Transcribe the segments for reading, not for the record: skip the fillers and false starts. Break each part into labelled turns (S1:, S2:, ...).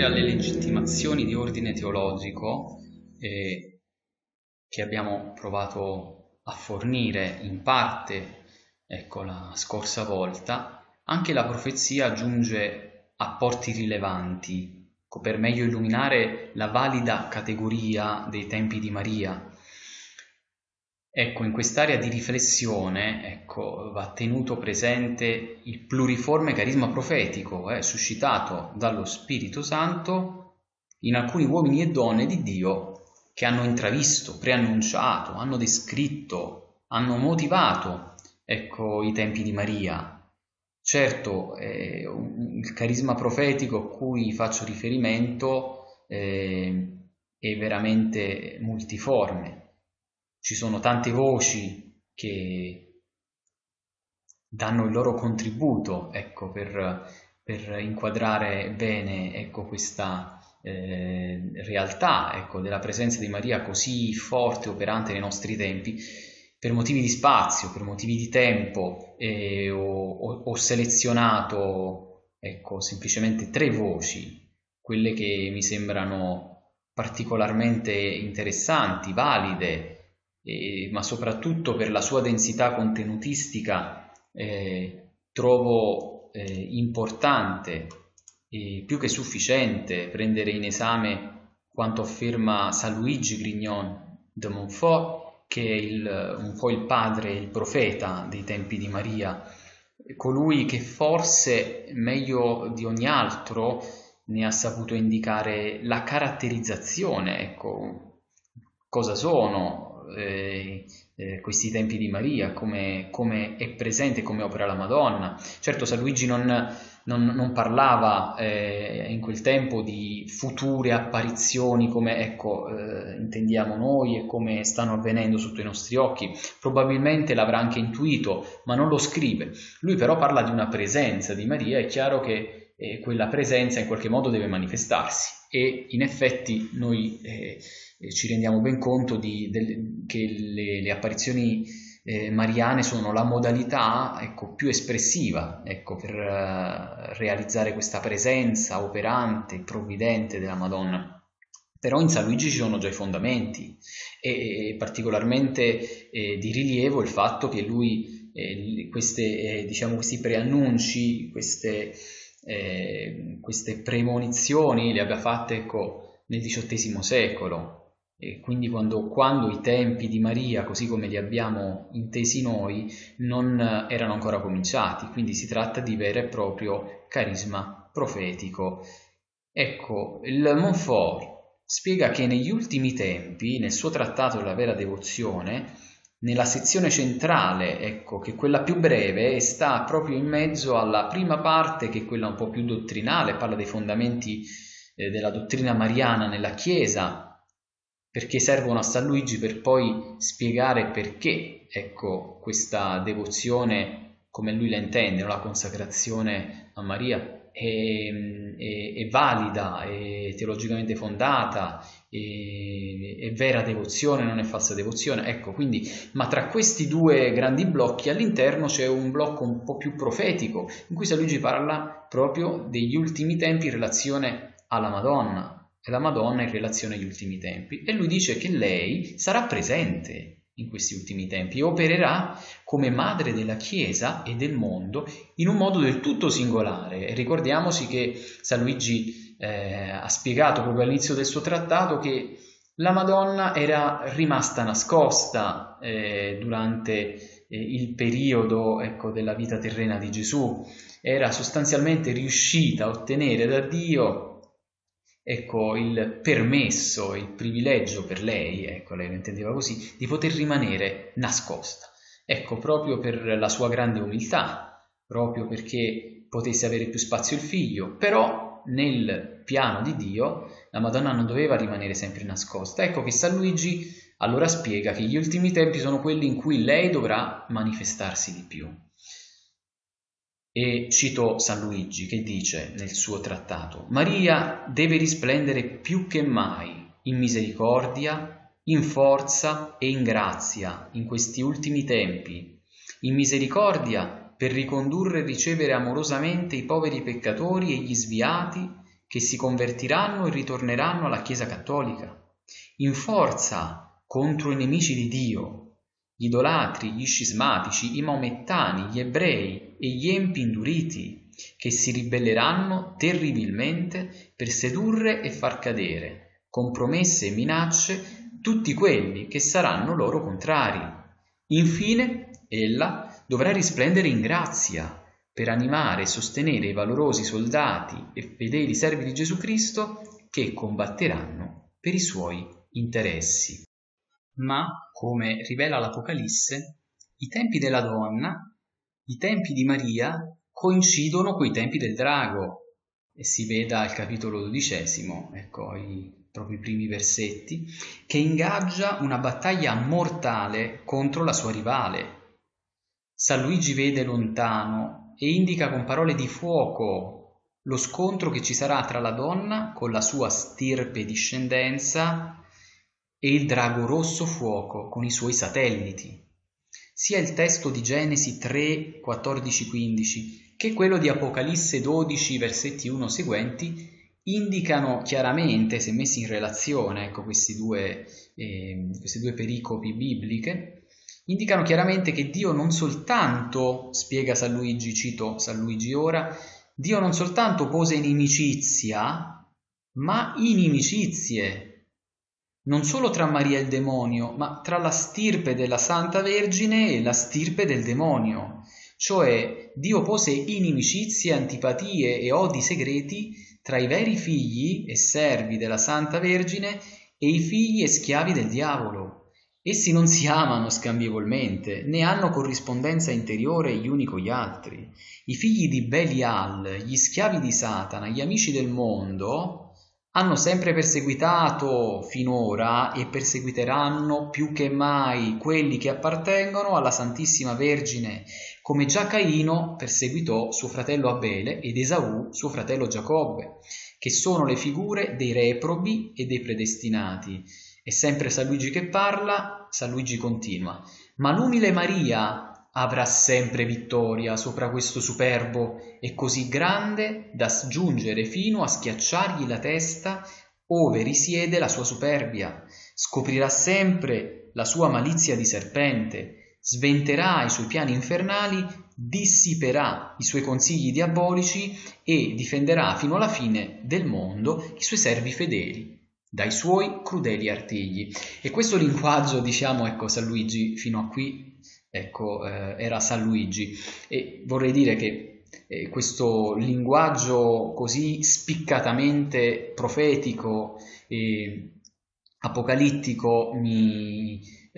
S1: oltre alle legittimazioni di ordine teologico che abbiamo provato a fornire in parte, ecco, la scorsa volta, anche la profezia aggiunge apporti rilevanti per meglio illuminare la valida categoria dei tempi di Maria. Ecco, in quest'area di riflessione, ecco, va tenuto presente il pluriforme carisma profetico suscitato dallo Spirito Santo in alcuni uomini e donne di Dio che hanno intravisto, preannunciato, hanno descritto, hanno motivato, ecco, i tempi di Maria. Certo, il carisma profetico a cui faccio riferimento è veramente multiforme. Ci sono tante voci che danno il loro contributo, ecco, per inquadrare bene, ecco, questa realtà, ecco, della presenza di Maria così forte, operante nei nostri tempi. Per motivi di spazio, per motivi di tempo, ho selezionato, ecco, semplicemente 3 voci, quelle che mi sembrano particolarmente interessanti, valide, ma soprattutto per la sua densità contenutistica trovo importante e più che sufficiente prendere in esame quanto afferma San Luigi Grignon de Montfort, che è un po' il padre, il profeta dei tempi di Maria, colui che forse meglio di ogni altro ne ha saputo indicare la caratterizzazione, ecco, cosa sono questi tempi di Maria, come è presente, come opera la Madonna. Certo, San Luigi non parlava in quel tempo di future apparizioni come, ecco, intendiamo noi e come stanno avvenendo sotto i nostri occhi. Probabilmente l'avrà anche intuito, ma non lo scrive. Lui però parla di una presenza di Maria. È chiaro che quella presenza in qualche modo deve manifestarsi, e in effetti noi ci rendiamo ben conto che le apparizioni mariane sono la modalità, ecco, più espressiva, ecco, per realizzare questa presenza operante, provvidente della Madonna. Però in San Luigi ci sono già i fondamenti, e particolarmente di rilievo il fatto che lui diciamo, questi preannunci, queste premonizioni le abbia fatte, ecco, nel XVIII secolo. E quindi quando i tempi di Maria, così come li abbiamo intesi noi, non erano ancora cominciati, quindi si tratta di vero e proprio carisma profetico. Ecco, il Montfort spiega che negli ultimi tempi, nel suo trattato della vera devozione, nella sezione centrale, ecco, che è quella più breve, sta proprio in mezzo alla prima parte, che è quella un po' più dottrinale, parla dei fondamenti della dottrina mariana nella Chiesa, perché servono a San Luigi per poi spiegare perché, ecco, questa devozione, come lui la intende, la consacrazione a Maria, è valida, è teologicamente fondata, è vera devozione, non è falsa devozione. Ecco, quindi, ma tra questi 2 grandi blocchi all'interno c'è un blocco un po' più profetico, in cui San Luigi parla proprio degli ultimi tempi in relazione alla Madonna, e la Madonna in relazione agli ultimi tempi, e lui dice che lei sarà presente in questi ultimi tempi e opererà come madre della Chiesa e del mondo in un modo del tutto singolare. E ricordiamoci che San Luigi ha spiegato proprio all'inizio del suo trattato che la Madonna era rimasta nascosta durante il periodo, ecco, della vita terrena di Gesù. Era sostanzialmente riuscita a ottenere da Dio, ecco, il permesso, il privilegio per lei, ecco, lei lo intendeva così, di poter rimanere nascosta. Ecco, proprio per la sua grande umiltà, proprio perché potesse avere più spazio il figlio, però nel piano di Dio la Madonna non doveva rimanere sempre nascosta. Ecco che San Luigi allora spiega che gli ultimi tempi sono quelli in cui lei dovrà manifestarsi di più. E cito San Luigi che dice nel suo trattato: Maria deve risplendere più che mai in misericordia, in forza e in grazia in questi ultimi tempi, in misericordia per ricondurre e ricevere amorosamente i poveri peccatori e gli sviati che si convertiranno e ritorneranno alla Chiesa cattolica, in forza contro i nemici di Dio, gli idolatri, gli scismatici, i maomettani, gli ebrei e gli empi induriti, che si ribelleranno terribilmente per sedurre e far cadere, con promesse e minacce, tutti quelli che saranno loro contrari. Infine, ella dovrà risplendere in grazia per animare e sostenere i valorosi soldati e fedeli servi di Gesù Cristo che combatteranno per i suoi interessi. Ma, come rivela l'Apocalisse, i tempi della donna, i tempi di Maria, coincidono coi tempi del drago, e si veda al capitolo 12, ecco proprio i primi versetti, che ingaggia una battaglia mortale contro la sua rivale. San Luigi vede lontano e indica con parole di fuoco lo scontro che ci sarà tra la donna con la sua stirpe e discendenza e il drago rosso fuoco con i suoi satelliti. Sia il testo di Genesi 3, 14, 15 che quello di Apocalisse 12, versetti 1 seguenti indicano chiaramente, se messi in relazione, ecco, queste due pericopi bibliche, indicano chiaramente che Dio non soltanto, spiega San Luigi, cito San Luigi ora, Dio non soltanto pose inimicizia, ma inimicizie, non solo tra Maria e il demonio, ma tra la stirpe della Santa Vergine e la stirpe del demonio. Cioè Dio pose inimicizie, antipatie e odi segreti tra i veri figli e servi della Santa Vergine e i figli e schiavi del diavolo. Essi non si amano scambievolmente, né hanno corrispondenza interiore gli uni con gli altri. I figli di Belial, gli schiavi di Satana, gli amici del mondo, hanno sempre perseguitato finora e perseguiteranno più che mai quelli che appartengono alla Santissima Vergine, come già Caino perseguitò suo fratello Abele ed Esaù suo fratello Giacobbe, che sono le figure dei reprobi e dei predestinati. È sempre San Luigi che parla, San Luigi continua: ma l'umile Maria avrà sempre vittoria sopra questo superbo e così grande da giungere fino a schiacciargli la testa ove risiede la sua superbia. Scoprirà sempre la sua malizia di serpente, sventerà i suoi piani infernali, dissiperà i suoi consigli diabolici e difenderà fino alla fine del mondo i suoi servi fedeli dai suoi crudeli artigli. E questo linguaggio, diciamo, ecco, San Luigi fino a qui, ecco, era San Luigi, e vorrei dire che questo linguaggio così spiccatamente profetico e apocalittico mi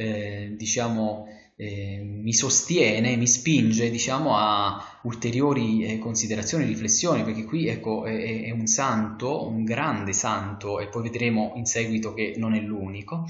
S1: sostiene, mi spinge, diciamo, a ulteriori considerazioni e riflessioni, perché qui, ecco, è un santo, un grande santo, e poi vedremo in seguito che non è l'unico,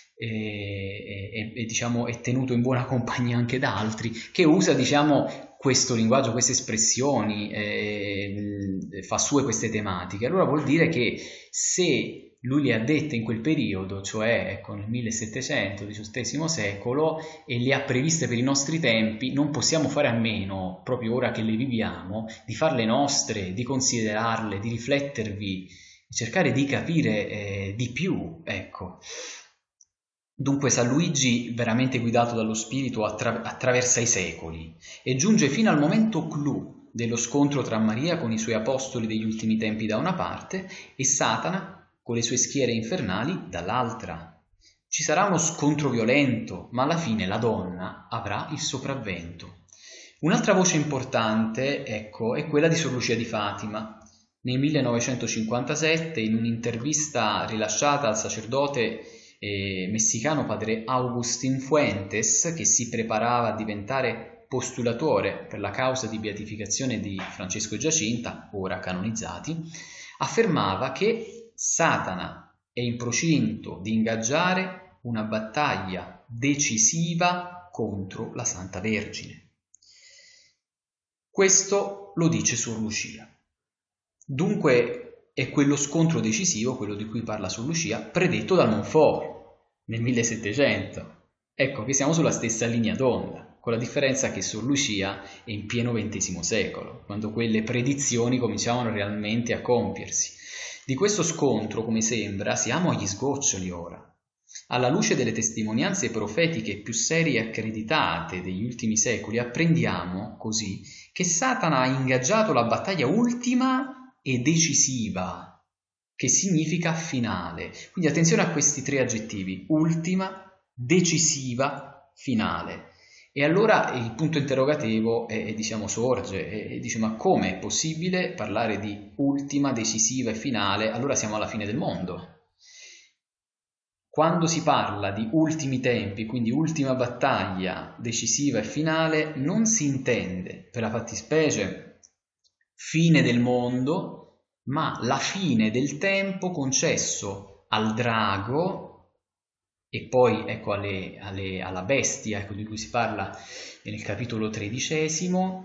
S1: e diciamo è tenuto in buona compagnia anche da altri, che usa, diciamo, questo linguaggio, queste espressioni, fa sue queste tematiche. Allora vuol dire che se lui le ha dette in quel periodo, cioè ecco, nel 1700, XVIII secolo, e le ha previste per i nostri tempi, non possiamo fare a meno, proprio ora che le viviamo, di farle nostre, di considerarle, di riflettervi, di cercare di capire di più, ecco. Dunque San Luigi, veramente guidato dallo Spirito, attraversa i secoli e giunge fino al momento clou dello scontro tra Maria con i suoi apostoli degli ultimi tempi da una parte e Satana con le sue schiere infernali dall'altra. Ci sarà uno scontro violento, ma alla fine la donna avrà il sopravvento. Un'altra voce importante, ecco, è quella di Sor Lucia di Fatima. Nel 1957, in un'intervista rilasciata al sacerdote messicano padre Agustín Fuentes, che si preparava a diventare postulatore per la causa di beatificazione di Francesco e Giacinta, ora canonizzati, affermava che Satana è in procinto di ingaggiare una battaglia decisiva contro la Santa Vergine. Questo lo dice Sor Lucia. Dunque è quello scontro decisivo, quello di cui parla Sor Lucia, predetto da Montfort nel 1700. Ecco che siamo sulla stessa linea d'onda. con la differenza che Sor Lucia è in pieno XX secolo, quando quelle predizioni cominciavano realmente a compiersi. Di questo scontro, come sembra, siamo agli sgoccioli ora. Alla luce delle testimonianze profetiche più serie e accreditate degli ultimi secoli, apprendiamo così che Satana ha ingaggiato la battaglia ultima e decisiva, che significa finale. Quindi attenzione a questi tre aggettivi: ultima, decisiva, finale. E allora il punto interrogativo sorge e dice: ma come è possibile parlare di ultima, decisiva e finale? Allora siamo alla fine del mondo. Quando si parla di ultimi tempi, quindi ultima battaglia, decisiva e finale, non si intende per la fattispecie fine del mondo, ma la fine del tempo concesso al drago e poi ecco alla bestia, ecco, di cui si parla nel capitolo 13.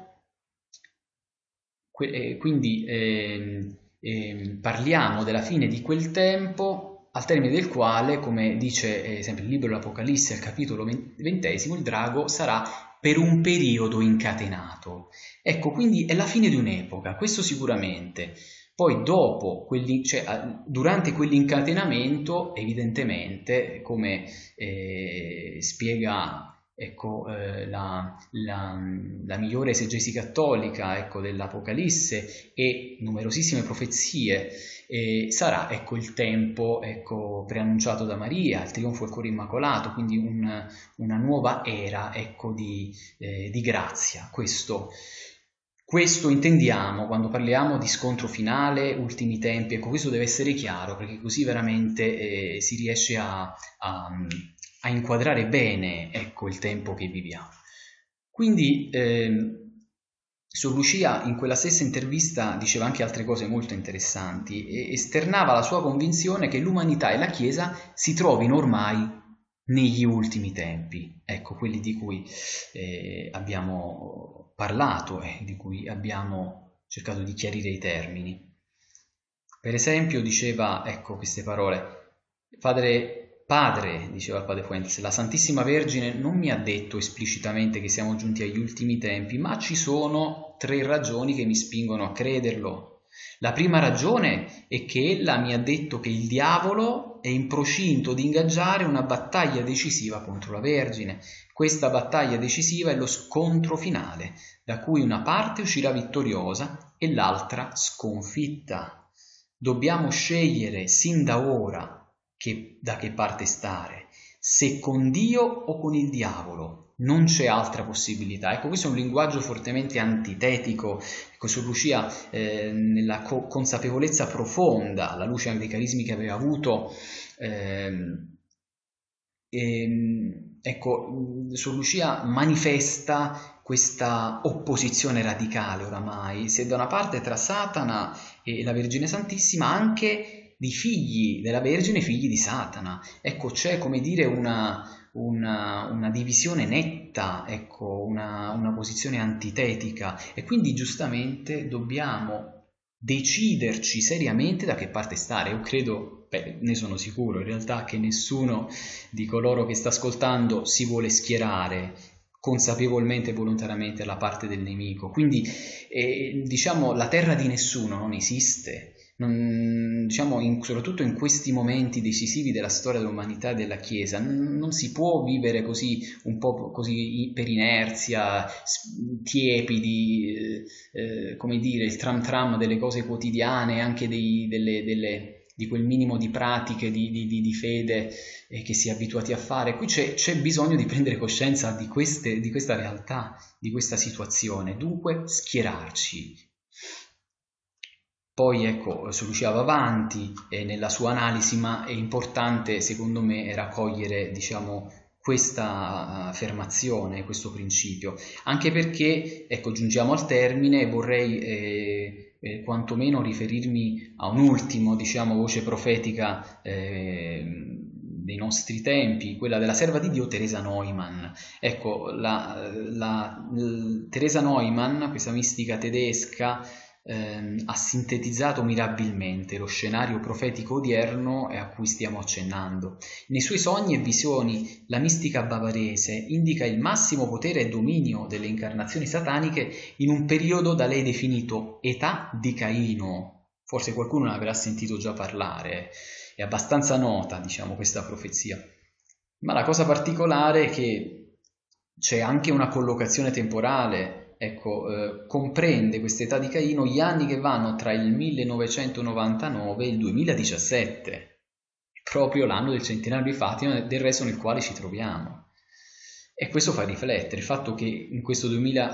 S1: Quindi parliamo della fine di quel tempo, al termine del quale, come dice sempre il libro dell'Apocalisse al capitolo 20, il drago sarà per un periodo incatenato. Ecco, quindi è la fine di un'epoca, questo sicuramente. Poi dopo, durante quell'incatenamento, evidentemente, come spiega la migliore esegesi cattolica dell'Apocalisse e numerosissime profezie, sarà il tempo preannunciato da Maria, il trionfo del cuore immacolato, quindi una nuova era di grazia. Questo intendiamo quando parliamo di scontro finale, ultimi tempi. Questo deve essere chiaro, perché così veramente si riesce a inquadrare bene il tempo che viviamo. Quindi Sor Lucia in quella stessa intervista diceva anche altre cose molto interessanti e esternava la sua convinzione che l'umanità e la Chiesa si trovino ormai negli ultimi tempi, quelli di cui abbiamo parlato e di cui abbiamo cercato di chiarire i termini. Per esempio diceva queste parole: Padre, diceva il padre Fuentes, la Santissima Vergine non mi ha detto esplicitamente che siamo giunti agli ultimi tempi, ma ci sono 3 ragioni che mi spingono a crederlo. La prima ragione è che ella mi ha detto che il diavolo è in procinto di ingaggiare una battaglia decisiva contro la Vergine. Questa battaglia decisiva è lo scontro finale, da cui una parte uscirà vittoriosa e l'altra sconfitta. Dobbiamo scegliere sin da ora da che parte stare, se con Dio o con il diavolo. Non c'è altra possibilità. Questo è un linguaggio fortemente antitetico. Sor Lucia, nella consapevolezza profonda, alla luce anche dei carismi che aveva avuto, Sor Lucia manifesta questa opposizione radicale oramai, se da una parte tra Satana e la Vergine Santissima, anche di figli della Vergine, figli di Satana. C'è come dire una divisione netta, una posizione antitetica, e quindi giustamente dobbiamo deciderci seriamente da che parte stare. Io credo, ne sono sicuro in realtà, che nessuno di coloro che sta ascoltando si vuole schierare consapevolmente e volontariamente alla parte del nemico. Quindi la terra di nessuno non esiste. Soprattutto in questi momenti decisivi della storia dell'umanità e della Chiesa, non si può vivere così, un po' così per inerzia, tiepidi, come dire, il tram tram delle cose quotidiane, anche di quel minimo di pratiche di fede che si è abituati a fare. Qui c'è bisogno di prendere coscienza di questa realtà, di questa situazione, dunque schierarci. Poi Sor Lucia va avanti nella sua analisi, ma è importante secondo me raccogliere questa affermazione, questo principio, anche perché giungiamo al termine e vorrei quantomeno riferirmi a un ultimo voce profetica dei nostri tempi, quella della serva di Dio Teresa Neumann. Teresa Neumann, questa mistica tedesca, ha sintetizzato mirabilmente lo scenario profetico odierno e a cui stiamo accennando. Nei suoi sogni e visioni la mistica bavarese indica il massimo potere e dominio delle incarnazioni sataniche in un periodo da lei definito età di Caino. Forse qualcuno ne avrà sentito già parlare, è abbastanza nota, diciamo, questa profezia. Ma la cosa particolare è che c'è anche una collocazione temporale. Ecco, comprende questa età di Caino gli anni che vanno tra il 1999 e il 2017, proprio l'anno del centenario di Fatima, del resto nel quale ci troviamo. E questo fa riflettere il fatto che in questo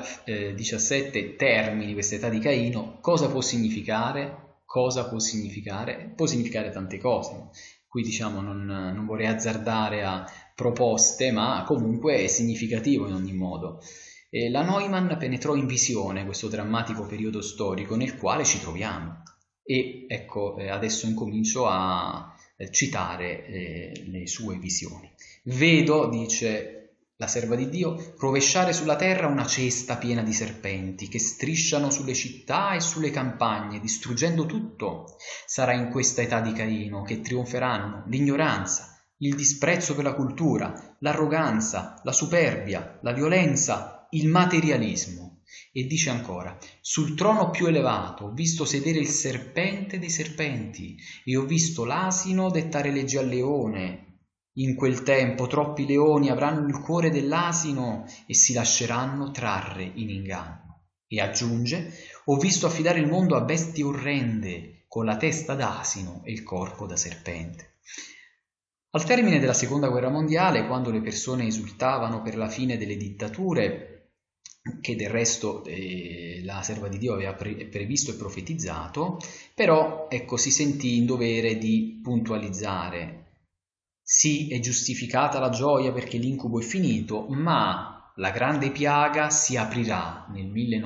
S1: 2017 termini questa età di Caino. Cosa può significare? Cosa può significare? Può significare tante cose. Qui diciamo non vorrei azzardare a proposte, ma comunque è significativo in ogni modo. La Neumann penetrò in visione questo drammatico periodo storico nel quale ci troviamo e ecco, adesso incomincio a citare le sue visioni. Vedo, dice la serva di Dio, rovesciare sulla terra una cesta piena di serpenti che strisciano sulle città e sulle campagne, distruggendo tutto. Sarà in questa età di Caino che trionferanno l'ignoranza, il disprezzo per la cultura, l'arroganza, la superbia, la violenza, il materialismo. E dice ancora: sul trono più elevato ho visto sedere il serpente dei serpenti e ho visto l'asino dettare legge al leone. In quel tempo troppi leoni avranno il cuore dell'asino e si lasceranno trarre in inganno. E aggiunge: ho visto affidare il mondo a bestie orrende con la testa d'asino e il corpo da serpente. Al termine della seconda guerra mondiale, quando le persone esultavano per la fine delle dittature, che del resto la serva di Dio aveva previsto e profetizzato, però ecco, si sentì in dovere di puntualizzare. Sì, è giustificata la gioia perché l'incubo è finito, ma la grande piaga si aprirà nel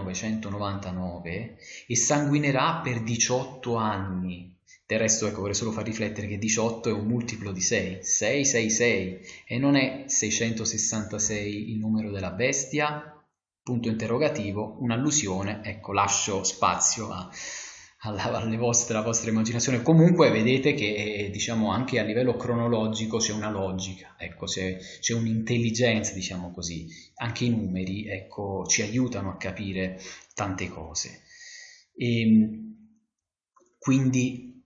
S1: 1999 e sanguinerà per 18 anni. Del resto, ecco, vorrei solo far riflettere che 18 è un multiplo di 6, 666, e non è 666 il numero della bestia? Punto interrogativo, un'allusione, ecco, lascio spazio alla vostra immaginazione. Comunque vedete che diciamo anche a livello cronologico c'è una logica, ecco, c'è un'intelligenza, diciamo così. Anche i numeri, ecco, ci aiutano a capire tante cose. E quindi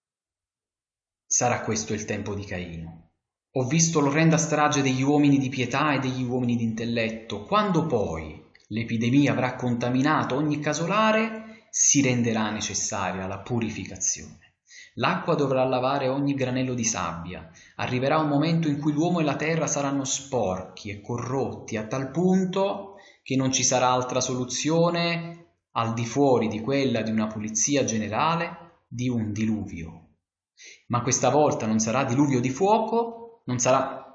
S1: sarà questo il tempo di Caino. Ho visto l'orrenda strage degli uomini di pietà e degli uomini di intelletto. Quando poi l'epidemia avrà contaminato ogni casolare, si renderà necessaria la purificazione. L'acqua dovrà lavare ogni granello di sabbia. Arriverà un momento in cui l'uomo e la terra saranno sporchi e corrotti a tal punto che non ci sarà altra soluzione al di fuori di quella di una pulizia generale, di un diluvio. Ma questa volta non sarà diluvio di fuoco, non sarà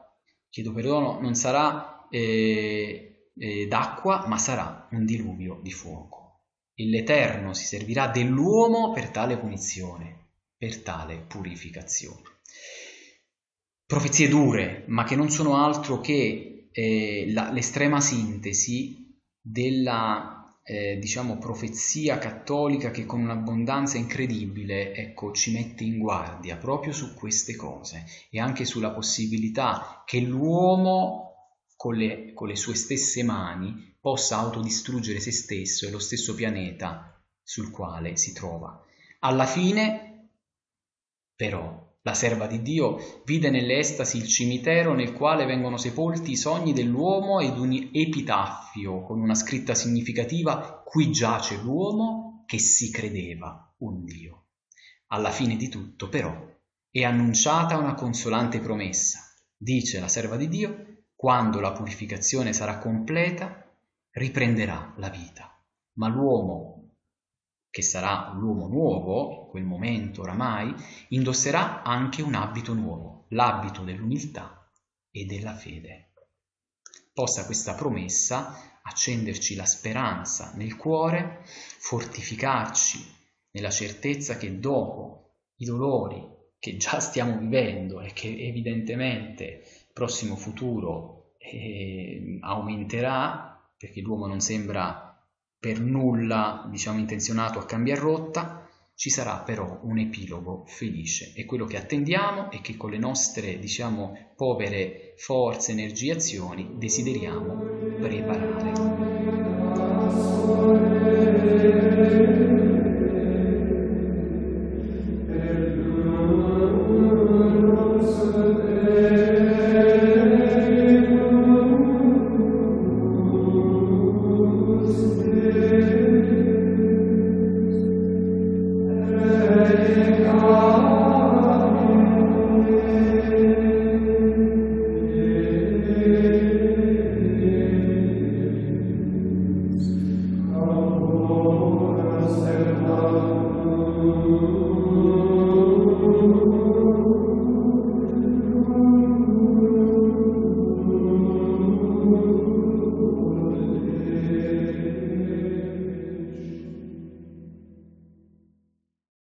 S1: d'acqua, ma sarà un diluvio di fuoco. E l'Eterno si servirà dell'uomo per tale punizione, per tale purificazione. Profezie dure, ma che non sono altro che l'estrema sintesi della diciamo profezia cattolica che con un'abbondanza incredibile, ecco, ci mette in guardia proprio su queste cose e anche sulla possibilità che l'uomo con le sue stesse mani possa autodistruggere se stesso e lo stesso pianeta sul quale si trova. Alla fine, però, la serva di Dio vide nelle estasi il cimitero nel quale vengono sepolti i sogni dell'uomo ed un epitaffio con una scritta significativa: qui giace l'uomo che si credeva un Dio. Alla fine di tutto, però, è annunciata una consolante promessa. Dice la serva di Dio: quando la purificazione sarà completa, riprenderà la vita. Ma l'uomo, che sarà l'uomo nuovo, in quel momento oramai, indosserà anche un abito nuovo, l'abito dell'umiltà e della fede. Possa questa promessa accenderci la speranza nel cuore, fortificarci nella certezza che dopo i dolori che già stiamo vivendo e che evidentemente il prossimo futuro aumenterà, perché l'uomo non sembra per nulla, diciamo, intenzionato a cambiare rotta. Ci sarà però un epilogo felice e quello che attendiamo e che con le nostre, diciamo, povere forze, energie, azioni desideriamo preparare.